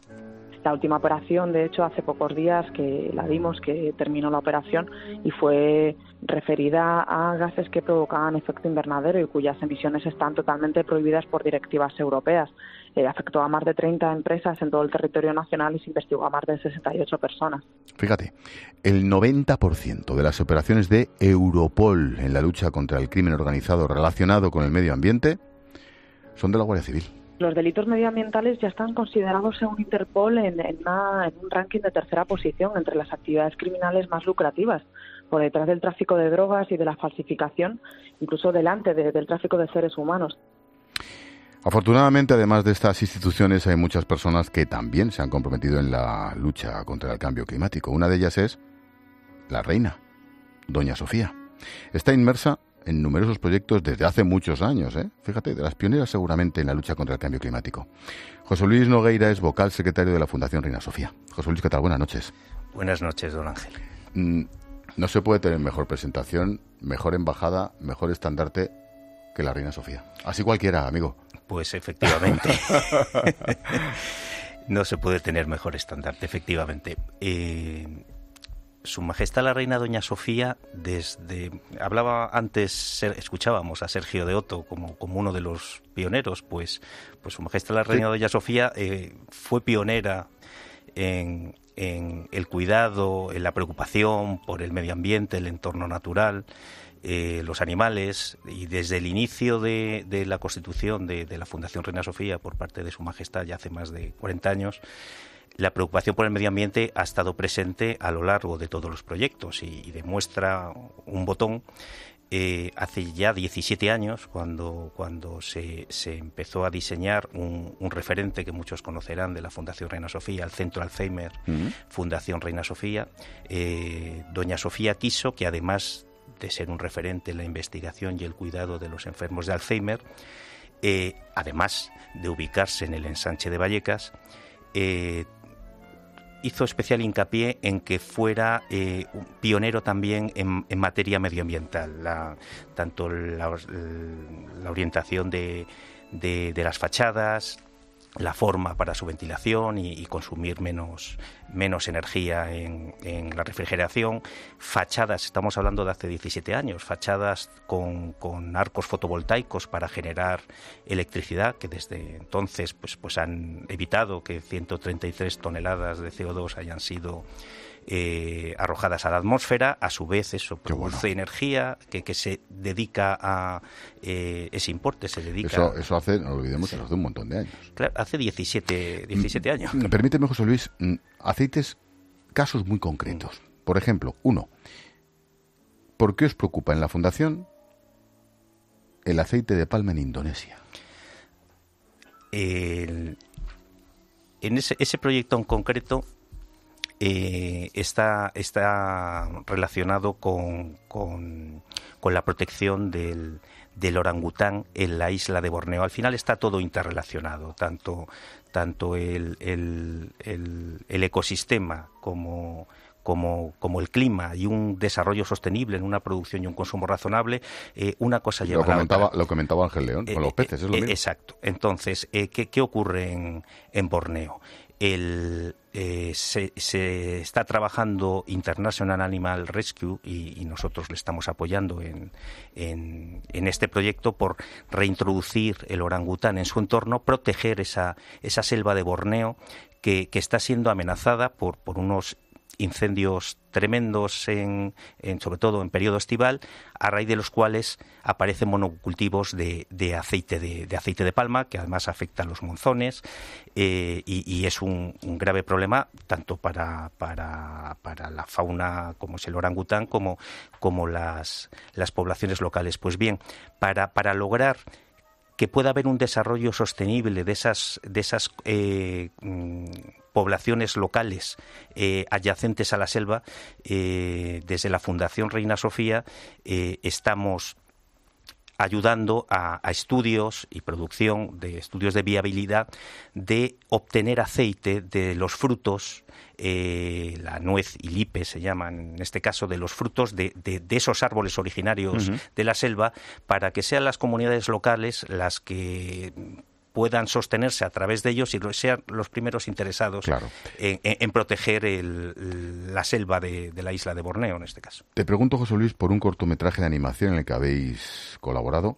[SPEAKER 1] La última operación, de hecho, hace pocos días que la vimos, que terminó la operación y fue referida a gases que provocaban efecto invernadero y cuyas emisiones están totalmente prohibidas por directivas europeas. Eh, afectó a más de treinta empresas en todo el territorio nacional y se investigó a más de sesenta y ocho personas.
[SPEAKER 2] Fíjate, el noventa por ciento de las operaciones de Europol en la lucha contra el crimen organizado relacionado con el medio ambiente son de la Guardia Civil.
[SPEAKER 1] Los delitos medioambientales ya están considerados según Interpol en, en, una, en un ranking de tercera posición entre las actividades criminales más lucrativas, por detrás del tráfico de drogas y de la falsificación, incluso delante de, del tráfico de seres humanos.
[SPEAKER 2] Afortunadamente, además de estas instituciones, hay muchas personas que también se han comprometido en la lucha contra el cambio climático. Una de ellas es la reina, doña Sofía. Está inmersa en numerosos proyectos desde hace muchos años, ¿eh? Fíjate, de las pioneras seguramente en la lucha contra el cambio climático. José Luis Nogueira es vocal secretario de la Fundación Reina Sofía. José Luis, ¿qué tal? Buenas noches.
[SPEAKER 22] Buenas noches, don Ángel.
[SPEAKER 2] Mm, no se puede tener mejor presentación, mejor embajada, mejor estandarte que la Reina Sofía. Así cualquiera, amigo.
[SPEAKER 22] Pues efectivamente. No se puede tener mejor estandarte, efectivamente. Eh... Su Majestad la Reina Doña Sofía, desde hablaba antes, escuchábamos a Sergio de Oto como, como uno de los pioneros, pues, pues Su Majestad la Reina sí. Doña Sofía eh, fue pionera en, en el cuidado, en la preocupación por el medio ambiente, el entorno natural, eh, los animales, y desde el inicio de, de la constitución de, de la Fundación Reina Sofía por parte de Su Majestad ya hace más de cuarenta años, la preocupación por el medio ambiente ha estado presente a lo largo de todos los proyectos y, y demuestra un botón. Eh, hace ya diecisiete años, cuando, cuando se, se empezó a diseñar un, un referente que muchos conocerán de la Fundación Reina Sofía, el Centro Alzheimer, uh-huh. Fundación Reina Sofía, eh, doña Sofía quiso que, además de ser un referente en la investigación y el cuidado de los enfermos de Alzheimer, eh, además de ubicarse en el ensanche de Vallecas, eh, hizo especial hincapié en que fuera eh, un pionero también en, en materia medioambiental, la, tanto la, la orientación de, de, de las fachadas, la forma para su ventilación y, y consumir menos, menos energía en, en la refrigeración. Fachadas, estamos hablando de hace diecisiete años, fachadas con, con arcos fotovoltaicos para generar electricidad, que desde entonces pues, pues han evitado que ciento treinta y tres toneladas de C O dos hayan sido Eh, arrojadas a la atmósfera. A su vez eso produce bueno. energía que, que se dedica a eh, ese importe se dedica
[SPEAKER 2] eso, eso hace, no lo olvidemos, sí. hace un montón de años,
[SPEAKER 22] claro, hace diecisiete, diecisiete años.
[SPEAKER 2] Permíteme, José Luis, aceites, casos muy concretos. mm. Por ejemplo, uno, ¿por qué os preocupa en la Fundación el aceite de palma en Indonesia?
[SPEAKER 22] El, en ese, ese proyecto en concreto Eh, está, está relacionado con, con, con la protección del, del orangután en la isla de Borneo. Al final está todo interrelacionado, tanto, tanto el, el, el, el ecosistema como, como, como el clima y un desarrollo sostenible en una producción y un consumo razonable. Eh, una cosa lleva
[SPEAKER 2] lo comentaba,
[SPEAKER 22] a la otra.
[SPEAKER 2] Lo comentaba Ángel León, con eh, los peces,
[SPEAKER 22] eh,
[SPEAKER 2] es lo mismo.
[SPEAKER 22] Exacto. Entonces, eh, ¿qué, qué ocurre en, en Borneo? El, eh, se, se está trabajando International Animal Rescue y, y nosotros le estamos apoyando en, en, en este proyecto por reintroducir el orangután en su entorno, proteger esa, esa selva de Borneo que, que está siendo amenazada por, por unos incendios tremendos, en, en, sobre todo en periodo estival, a raíz de los cuales aparecen monocultivos de, de, aceite, de, de aceite de palma, que además afecta a los monzones, eh, y, y es un, un grave problema tanto para, para, para la fauna como es el orangután, como, como las, las poblaciones locales. Pues bien, para, para lograr que pueda haber un desarrollo sostenible de esas, de esas eh, poblaciones locales eh, adyacentes a la selva, eh, desde la Fundación Reina Sofía eh, estamos ayudando a, a estudios y producción de estudios de viabilidad de obtener aceite de los frutos, eh, la nuez y lipe se llaman en este caso, de los frutos de, de, de esos árboles originarios uh-huh. de la selva, para que sean las comunidades locales las que puedan sostenerse a través de ellos y sean los primeros interesados claro. en, en, en proteger el, la selva de, de la isla de Borneo, en este caso.
[SPEAKER 2] Te pregunto, José Luis, por un cortometraje de animación en el que habéis colaborado,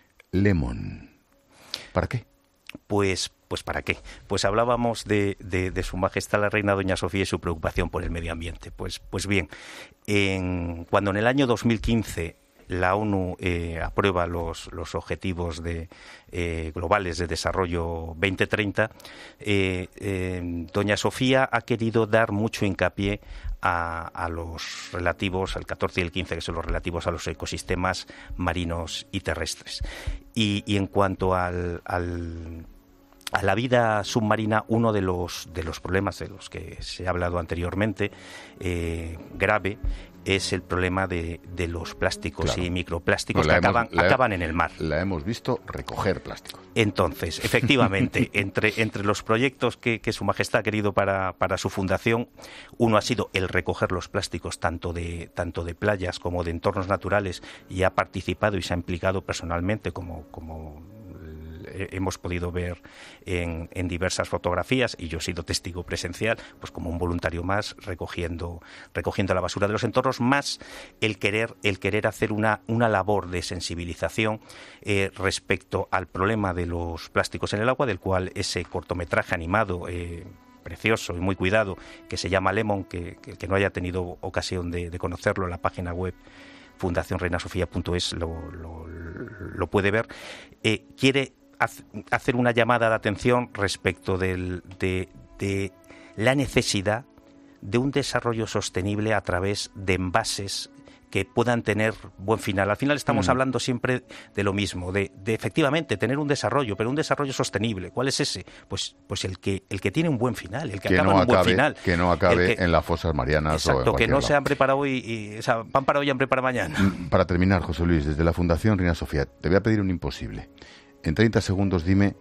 [SPEAKER 2] Lemon. ¿Para qué?
[SPEAKER 22] Pues, pues ¿para qué? Pues hablábamos de, de, de Su Majestad la Reina Doña Sofía y su preocupación por el medio ambiente. Pues, pues bien, en, cuando en el año dos mil quince la ONU eh, aprueba los, los objetivos de, eh, globales de desarrollo veinte treinta, eh, eh, Doña Sofía ha querido dar mucho hincapié a, a los relativos, al catorce y el quince, que son los relativos a los ecosistemas marinos y terrestres. Y, y en cuanto al, al a la vida submarina, uno de los, de los problemas de los que se ha hablado anteriormente, eh, grave, es el problema de, de los plásticos claro. y microplásticos no, que acaban, hemos, acaban en el mar.
[SPEAKER 2] La hemos visto recoger plásticos.
[SPEAKER 22] Entonces, efectivamente, entre, entre los proyectos que, que Su Majestad ha querido para, para su fundación, uno ha sido el recoger los plásticos tanto de, tanto de playas como de entornos naturales, y ha participado y se ha implicado personalmente como... como hemos podido ver en, en diversas fotografías, y yo he sido testigo presencial, pues como un voluntario más recogiendo recogiendo la basura de los entornos, más el querer el querer hacer una una labor de sensibilización eh, respecto al problema de los plásticos en el agua, del cual ese cortometraje animado eh, precioso y muy cuidado, que se llama Lemon, que, que, que no haya tenido ocasión de, de conocerlo, en la página web fundación reina sofía punto es lo, lo, lo puede ver, eh, quiere hacer una llamada de atención respecto del, de, de la necesidad de un desarrollo sostenible a través de envases que puedan tener buen final. Al final estamos mm. hablando siempre de lo mismo, de, de efectivamente tener un desarrollo, pero un desarrollo sostenible. ¿Cuál es ese? Pues, pues el que el que tiene un buen final, el que, que acaba no en un acabe, buen final.
[SPEAKER 2] Que no acabe que, en las fosas marianas.
[SPEAKER 22] Exacto,
[SPEAKER 2] o
[SPEAKER 22] que no
[SPEAKER 2] lado.
[SPEAKER 22] sea hambre para hoy, y, o sea, pan para hoy y hambre para mañana.
[SPEAKER 2] Para terminar, José Luis, desde la Fundación Reina Sofía, te voy a pedir un imposible. En treinta segundos dime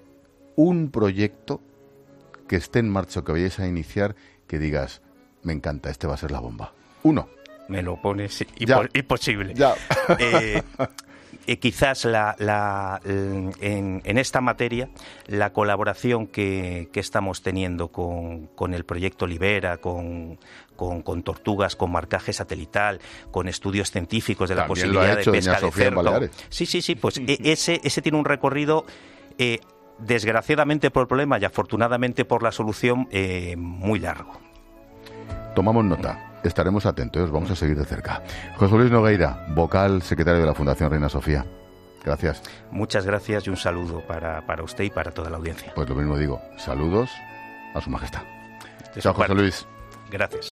[SPEAKER 2] un proyecto que esté en marcha o que vayáis a iniciar que digas, me encanta, este va a ser la bomba. Uno.
[SPEAKER 22] Me lo pones impo- imposible.
[SPEAKER 2] Ya.
[SPEAKER 22] Eh, eh, quizás la, la, en, en esta materia la colaboración que, que estamos teniendo con, con el proyecto Libera, con, con, con tortugas, con marcaje satelital, con estudios científicos de la
[SPEAKER 2] También
[SPEAKER 22] posibilidad
[SPEAKER 2] lo ha hecho
[SPEAKER 22] de pesca
[SPEAKER 2] doña
[SPEAKER 22] de
[SPEAKER 2] Sofía en
[SPEAKER 22] cerco.
[SPEAKER 2] Baleares.
[SPEAKER 22] Sí, sí, sí, pues ese, ese tiene un recorrido... Eh, desgraciadamente por el problema y afortunadamente por la solución, eh, muy largo.
[SPEAKER 2] Tomamos nota, estaremos atentos, vamos a seguir de cerca. José Luis Nogueira, vocal secretario de la Fundación Reina Sofía. Gracias.
[SPEAKER 22] Muchas gracias y un saludo para, para usted y para toda la audiencia.
[SPEAKER 2] Pues lo mismo digo, saludos a Su Majestad.
[SPEAKER 22] De
[SPEAKER 2] Chao,
[SPEAKER 22] su
[SPEAKER 2] José
[SPEAKER 22] parte.
[SPEAKER 2] Luis.
[SPEAKER 22] Gracias.